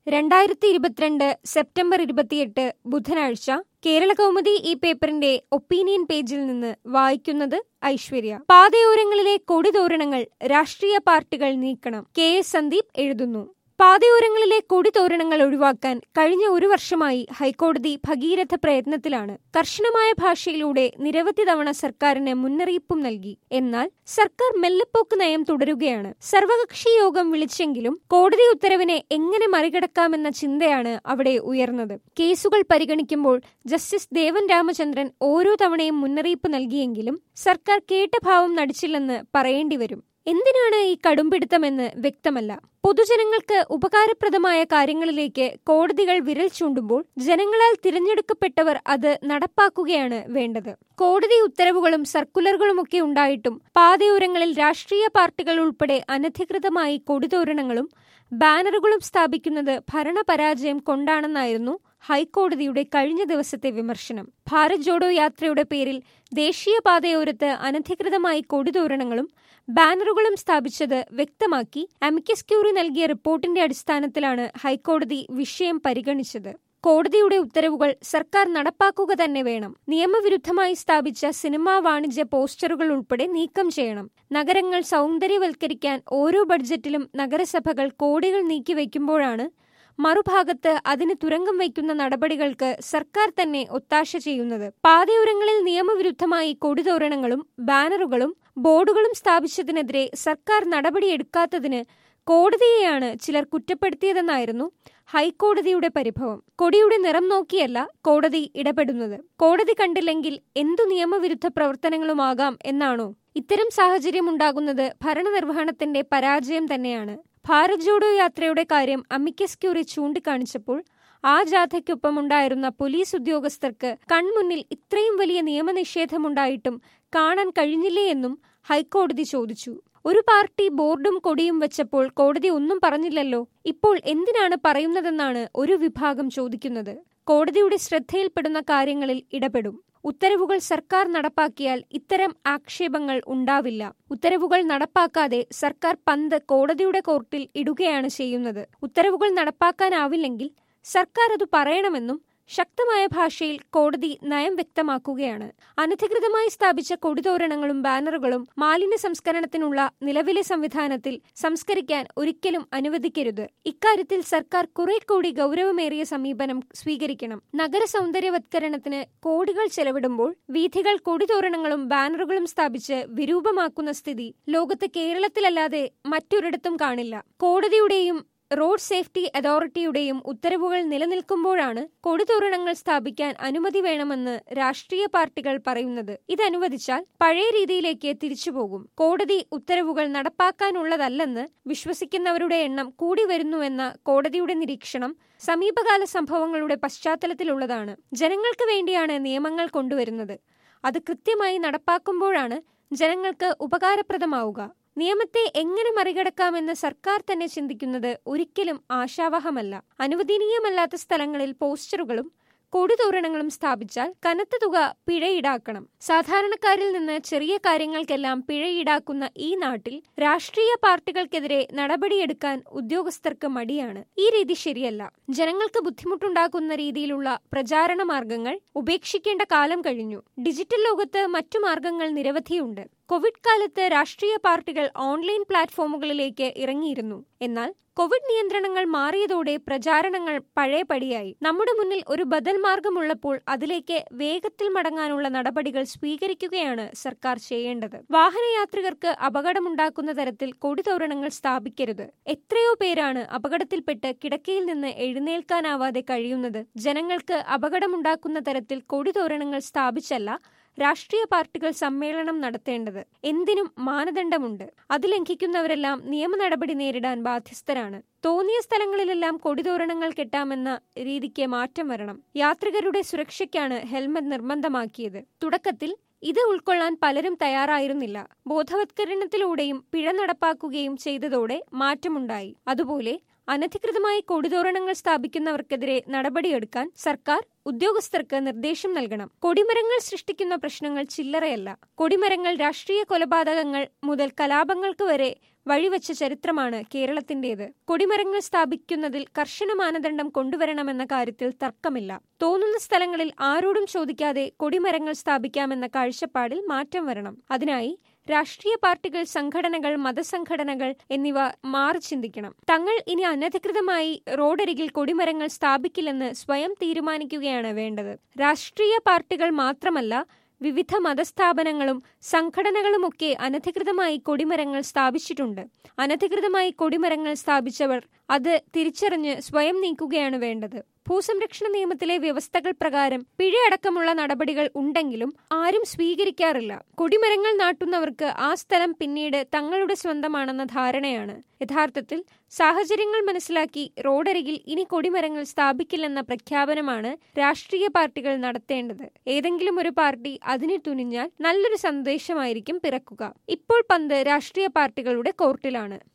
2022 September 28 ബുധനാഴ്ച കേരളകൗമുദി ഈ പേപ്പറിന്റെ ഒപ്പീനിയൻ പേജിൽ നിന്ന് വായിക്കുന്നത് ഐശ്വര്യ. പാതയോരങ്ങളിലെ കൊടിതോരണങ്ങൾ രാഷ്ട്രീയ പാർട്ടികൾ നീക്കണം. KS സന്ദീപ് എഴുതുന്നു. പാതയോരങ്ങളിലെ കൊടിതോരണങ്ങൾ ഒഴിവാക്കാൻ കഴിഞ്ഞ ഒരു വർഷമായി ഹൈക്കോടതി ഭഗീരഥ പ്രയത്നത്തിലാണ്. കർശനമായ ഭാഷയിലൂടെ നിരവധി തവണ സർക്കാരിന് മുന്നറിയിപ്പും നൽകി. എന്നാൽ സർക്കാർ മെല്ലെപ്പോക്ക് നയം തുടരുകയാണ്. സർവകക്ഷി യോഗം വിളിച്ചെങ്കിലും കോടതി ഉത്തരവിനെ എങ്ങനെ മറികടക്കാമെന്ന ചിന്തയാണ് അവിടെ ഉയർന്നത്. കേസുകൾ പരിഗണിക്കുമ്പോൾ ജസ്റ്റിസ് ദേവൻ രാമചന്ദ്രൻ ഓരോ തവണയും മുന്നറിയിപ്പ് നൽകിയെങ്കിലും സർക്കാർ കേട്ട ഭാവം നടിച്ചില്ലെന്ന് പറയേണ്ടിവരും. എന്തിനാണ് ഈ കടുംപിടുത്തമെന്ന് വ്യക്തമല്ല. പൊതുജനങ്ങൾക്ക് ഉപകാരപ്രദമായ കാര്യങ്ങളിലേക്ക് കോടതികൾ വിരൽ ചൂണ്ടുമ്പോൾ ജനങ്ങളാൽ തിരഞ്ഞെടുക്കപ്പെട്ടവർ അത് നടപ്പാക്കുകയാണ് വേണ്ടത്. കോടതി ഉത്തരവുകളും സർക്കുലറുകളുമൊക്കെ ഉണ്ടായിട്ടും പാതയോരങ്ങളിൽ രാഷ്ട്രീയ പാർട്ടികൾ ഉൾപ്പെടെ അനധികൃതമായി കൊടിതോരണങ്ങളും ബാനറുകളും സ്ഥാപിക്കുന്നത് ഭരണപരാജയം കൊണ്ടാണെന്നായിരുന്നു ഹൈക്കോടതിയുടെ കഴിഞ്ഞ ദിവസത്തെ വിമർശനം. ഭാരത് ജോഡോ യാത്രയുടെ പേരിൽ ദേശീയപാതയോരത്ത് അനധികൃതമായി കൊടിതോരണങ്ങളും ബാനറുകളും സ്ഥാപിച്ചത് വ്യക്തമാക്കി അമിക്കസ് ക്യൂറി നൽകിയ റിപ്പോർട്ടിന്റെ അടിസ്ഥാനത്തിലാണ് ഹൈക്കോടതി വിഷയം പരിഗണിച്ചത്. കോടതിയുടെ ഉത്തരവുകൾ സർക്കാർ നടപ്പാക്കുക തന്നെ വേണം. നിയമവിരുദ്ധമായി സ്ഥാപിച്ച സിനിമാ വാണിജ്യ പോസ്റ്ററുകൾ ഉൾപ്പെടെ നീക്കം ചെയ്യണം. നഗരങ്ങൾ സൗന്ദര്യവൽക്കരിക്കാൻ ഓരോ ബഡ്ജറ്റിലും നഗരസഭകൾ കോടികൾ നീക്കിവെക്കുമ്പോഴാണ് മറുഭാഗത്ത് അതിന് തുരങ്കം വയ്ക്കുന്ന നടപടികൾക്ക് സർക്കാർ തന്നെ ഒത്താശ ചെയ്യുന്നത്. പാതയോരങ്ങളിൽ നിയമവിരുദ്ധമായി കൊടിതോരണങ്ങളും ബാനറുകളും ബോർഡുകളും സ്ഥാപിച്ചതിനെതിരെ സർക്കാർ നടപടിയെടുക്കാത്തതിന് കോടതിയെയാണ് ചിലർ കുറ്റപ്പെടുത്തിയതെന്നായിരുന്നു ഹൈക്കോടതിയുടെ പരിഭവം. കൊടിയുടെ നിറം നോക്കിയല്ല കോടതി ഇടപെടുന്നത്. കോടതി കണ്ടില്ലെങ്കിൽ എന്തു നിയമവിരുദ്ധ പ്രവർത്തനങ്ങളുമാകാം എന്നാണോ? ഇത്തരം സാഹചര്യമുണ്ടാകുന്നത് ഭരണനിർവഹണത്തിന്റെ പരാജയം തന്നെയാണ്. ഭാരത് ജോഡോ യാത്രയുടെ കാര്യം അമിക്കസ് ക്യൂറി ചൂണ്ടിക്കാണിച്ചപ്പോൾ ആ ജാഥയ്ക്കൊപ്പമുണ്ടായിരുന്ന പോലീസ് ഉദ്യോഗസ്ഥർക്ക് കൺമുന്നിൽ ഇത്രയും വലിയ നിയമനിഷേധമുണ്ടായിട്ടും കാണാൻ കഴിഞ്ഞില്ലേ എന്നും ഹൈക്കോടതി ചോദിച്ചു. ഒരു പാർട്ടി ബോർഡും കൊടിയും വെച്ചപ്പോൾ കോടതി ഒന്നും പറഞ്ഞില്ലല്ലോ. ഇപ്പോൾ എന്തിനാണ് പറയുന്നതെന്നാണ് ഒരു വിഭാഗം ചോദിക്കുന്നത്. കോടതിയുടെ ശ്രദ്ധയിൽപ്പെടുന്ന കാര്യങ്ങളിൽ ഇടപെടും. ഉത്തരവുകൾ സർക്കാർ നടപ്പാക്കിയാൽ ഇത്തരം ആക്ഷേപങ്ങൾ ഉണ്ടാവില്ല. ഉത്തരവുകൾ നടപ്പാക്കാതെ സർക്കാർ പന്ത് കോടതിയുടെ കോർട്ടിൽ ഇടുകയാണ് ചെയ്യുന്നത്. ഉത്തരവുകൾ നടപ്പാക്കാനാവില്ലെങ്കിൽ സർക്കാർ അത് പറയണമെന്നും ശക്തമായ ഭാഷയിൽ കോടതി നയം വ്യക്തമാക്കുകയാണ്. അനധികൃതമായി സ്ഥാപിച്ച കൊടിതോരണങ്ങളും ബാനറുകളും മാലിന്യ സംസ്കരണത്തിനുള്ള നിലവിലെ സംവിധാനത്തിൽ സംസ്കരിക്കാൻ ഒരിക്കലും അനുവദിക്കരുത്. ഇക്കാര്യത്തിൽ സർക്കാർ കുറെ കൂടി ഗൗരവമേറിയ സമീപനം സ്വീകരിക്കണം. നഗര സൗന്ദര്യവത്കരണത്തിന് കോടികൾ ചെലവിടുമ്പോൾ വീഥികൾ കൊടിതോരണങ്ങളും ബാനറുകളും സ്ഥാപിച്ച് വിരൂപമാക്കുന്ന സ്ഥിതി ലോകത്ത് കേരളത്തിലല്ലാതെ മറ്റൊരിടത്തും കാണില്ല. കോടതിയുടെയും റോഡ് സേഫ്റ്റി അതോറിറ്റിയുടെയും ഉത്തരവുകൾ നിലനിൽക്കുമ്പോഴാണ് കൊടിതോരണങ്ങൾ സ്ഥാപിക്കാൻ അനുമതി വേണമെന്ന് രാഷ്ട്രീയ പാർട്ടികൾ പറയുന്നത്. ഇതനുവദിച്ചാൽ പഴയ രീതിയിലേക്ക് തിരിച്ചുപോകും. കോടതി ഉത്തരവുകൾ നടപ്പാക്കാനുള്ളതല്ലെന്ന് വിശ്വസിക്കുന്നവരുടെ എണ്ണം കൂടി വരുന്നുവെന്ന കോടതിയുടെ നിരീക്ഷണം സമീപകാല സംഭവങ്ങളുടെ പശ്ചാത്തലത്തിലുള്ളതാണ്. ജനങ്ങൾക്ക് വേണ്ടിയാണ് നിയമങ്ങൾ കൊണ്ടുവരുന്നത്. അത് കൃത്യമായി നടപ്പാക്കുമ്പോഴാണ് ജനങ്ങൾക്ക് ഉപകാരപ്രദമാവുക. നിയമത്തെ എങ്ങനെ മറികടക്കാമെന്ന് സർക്കാർ തന്നെ ചിന്തിക്കുന്നത് ഒരിക്കലും ആശാവഹമല്ല. അനുവദനീയമല്ലാത്ത സ്ഥലങ്ങളിൽ പോസ്റ്ററുകളും കൊടിതോരണങ്ങളും സ്ഥാപിച്ചാൽ കനത്ത തുക പിഴ ഈടാക്കണം. സാധാരണക്കാരിൽ നിന്ന് ചെറിയ കാര്യങ്ങൾക്കെല്ലാം പിഴ ഈടാക്കുന്ന ഈ നാട്ടിൽ രാഷ്ട്രീയ പാർട്ടികൾക്കെതിരെ നടപടിയെടുക്കാൻ ഉദ്യോഗസ്ഥർക്ക് മടിയാണ്. ഈ രീതി ശരിയല്ല. ജനങ്ങൾക്ക് ബുദ്ധിമുട്ടുണ്ടാക്കുന്ന രീതിയിലുള്ള പ്രചാരണ മാർഗങ്ങൾ ഉപേക്ഷിക്കേണ്ട കാലം കഴിഞ്ഞു. ഡിജിറ്റൽ ലോകത്ത് മറ്റു മാർഗങ്ങൾ നിരവധിയുണ്ട്. കോവിഡ് കാലത്ത് രാഷ്ട്രീയ പാർട്ടികൾ ഓൺലൈൻ പ്ലാറ്റ്ഫോമുകളിലേക്ക് ഇറങ്ങിയിരുന്നു. എന്നാൽ കോവിഡ് നിയന്ത്രണങ്ങൾ മാറിയതോടെ പ്രചാരണങ്ങൾ പഴയപടിയായി. നമ്മുടെ മുന്നിൽ ഒരു ബദൽ മാർഗമുള്ളപ്പോൾ അതിലേക്ക് വേഗത്തിൽ മടങ്ങാനുള്ള നടപടികൾ സ്വീകരിക്കുകയാണ് സർക്കാർ ചെയ്യേണ്ടത്. വാഹനയാത്രികർക്ക് അപകടമുണ്ടാക്കുന്ന തരത്തിൽ കൊടിതോരണങ്ങൾ സ്ഥാപിക്കരുത്. എത്രയോ പേരാണ് അപകടത്തിൽപ്പെട്ട് കിടക്കയിൽ നിന്ന് എഴുന്നേൽക്കാനാവാതെ കഴിയുന്നത്. ജനങ്ങൾക്ക് അപകടമുണ്ടാക്കുന്ന തരത്തിൽ കൊടിതോരണങ്ങൾ സ്ഥാപിച്ചല്ല രാഷ്ട്രീയ പാർട്ടികൾ സമ്മേളനം നടത്തേണ്ടത്. എന്തിനും മാനദണ്ഡമുണ്ട്. അത് ലംഘിക്കുന്നവരെല്ലാം നിയമ നടപടി നേരിടാൻ ബാധ്യസ്ഥരാണ്. തോന്നിയ സ്ഥലങ്ങളിലെല്ലാം കൊടിതോരണങ്ങൾ കെട്ടാമെന്ന രീതിക്ക് മാറ്റം വരണം. യാത്രികരുടെ സുരക്ഷയ്ക്കാണ് ഹെൽമറ്റ് നിർബന്ധമാക്കിയത്. തുടക്കത്തിൽ ഇത് ഉൾക്കൊള്ളാൻ പലരും തയ്യാറായിരുന്നില്ല. ബോധവത്കരണത്തിലൂടെയും പിഴ നടപ്പാക്കുകയും ചെയ്തതോടെ മാറ്റമുണ്ടായി. അതുപോലെ അനധികൃതമായി കൊടിതോരണങ്ങൾ സ്ഥാപിക്കുന്നവർക്കെതിരെ നടപടിയെടുക്കാൻ സർക്കാർ ഉദ്യോഗസ്ഥർക്ക് നിർദ്ദേശം നൽകണം. കൊടിമരങ്ങൾ സൃഷ്ടിക്കുന്ന പ്രശ്നങ്ങൾ ചില്ലറയല്ല. കൊടിമരങ്ങൾ രാഷ്ട്രീയ കൊലപാതകങ്ങൾ മുതൽ കലാപങ്ങൾക്ക് വരെ വഴിവെച്ച ചരിത്രമാണ് കേരളത്തിന്റേത്. കൊടിമരങ്ങൾ സ്ഥാപിക്കുന്നതിൽ കർശന മാനദണ്ഡം കൊണ്ടുവരണമെന്ന കാര്യത്തിൽ തർക്കമില്ല. തോന്നുന്ന സ്ഥലങ്ങളിൽ ആരോടും ചോദിക്കാതെ കൊടിമരങ്ങൾ സ്ഥാപിക്കാമെന്ന കാഴ്ചപ്പാടിൽ മാറ്റം വരണം. അതിനായി രാഷ്ട്രീയ പാർട്ടികൾ, സംഘടനകൾ, മതസംഘടനകൾ എന്നിവ മാറി ചിന്തിക്കണം. തങ്ങൾ ഇനി അനധികൃതമായി റോഡരികിൽ കൊടിമരങ്ങൾ സ്ഥാപിക്കില്ലെന്ന് സ്വയം തീരുമാനിക്കുകയാണ് വേണ്ടത്. രാഷ്ട്രീയ പാർട്ടികൾ മാത്രമല്ല, വിവിധ മതസ്ഥാപനങ്ങളും സംഘടനകളുമൊക്കെ അനധികൃതമായി കൊടിമരങ്ങൾ സ്ഥാപിച്ചിട്ടുണ്ട്. അനധികൃതമായി കൊടിമരങ്ങൾ സ്ഥാപിച്ചവർ അത് തിരിച്ചറിഞ്ഞ് സ്വയം നീക്കുകയാണ് വേണ്ടത്. ഭൂസംരക്ഷണ നിയമത്തിലെ വ്യവസ്ഥകൾ പ്രകാരം പിഴയടക്കമുള്ള നടപടികൾ ഉണ്ടെങ്കിലും ആരും സ്വീകരിക്കാറില്ല. കൊടിമരങ്ങൾ നാട്ടുന്നവർക്ക് ആ സ്ഥലം പിന്നീട് തങ്ങളുടെ സ്വന്തമാണെന്ന ധാരണയാണ്. യഥാർത്ഥത്തിൽ സാഹചര്യങ്ങൾ മനസ്സിലാക്കി റോഡരികിൽ ഇനി കൊടിമരങ്ങൾ സ്ഥാപിക്കില്ലെന്ന പ്രഖ്യാപനമാണ് രാഷ്ട്രീയ പാർട്ടികൾ നടത്തേണ്ടത്. ഏതെങ്കിലും ഒരു പാർട്ടി അതിന് തുനിഞ്ഞാൽ നല്ലൊരു സന്ദേശമായിരിക്കും പിറക്കുക. ഇപ്പോൾ പന്ത് രാഷ്ട്രീയ പാർട്ടികളുടെ കോർട്ടിലാണ്.